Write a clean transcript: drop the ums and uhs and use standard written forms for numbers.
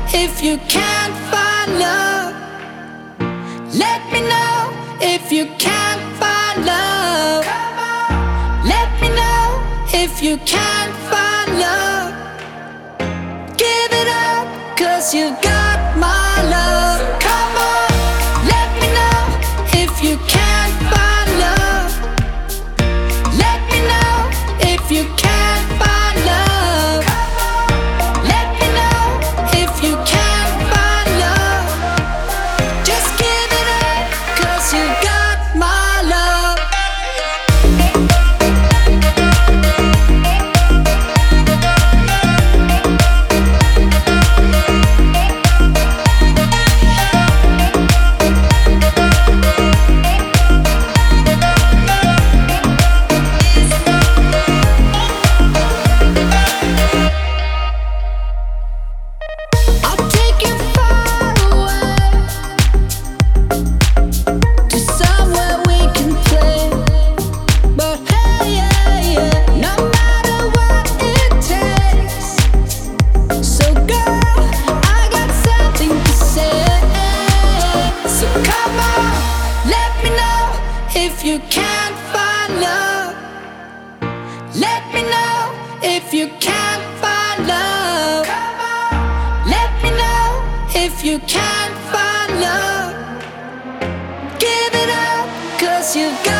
if you can't find love. Let me know if you can't find love. Let me know if you can't find love. Give it up, 'cause you got my love. Come on, let me know if you can't find love. Let me know if you can't find love. Let me know if you can't find love. Just give it up, 'cause you got my love. I'll take you far away to somewhere we can play. But hey, yeah, yeah, no matter what it takes. So girl, I got something to say. So come on, let me know if you can't find love. Let me know if you can't find love. Let me know if you can't find love. Give it up, 'cause you got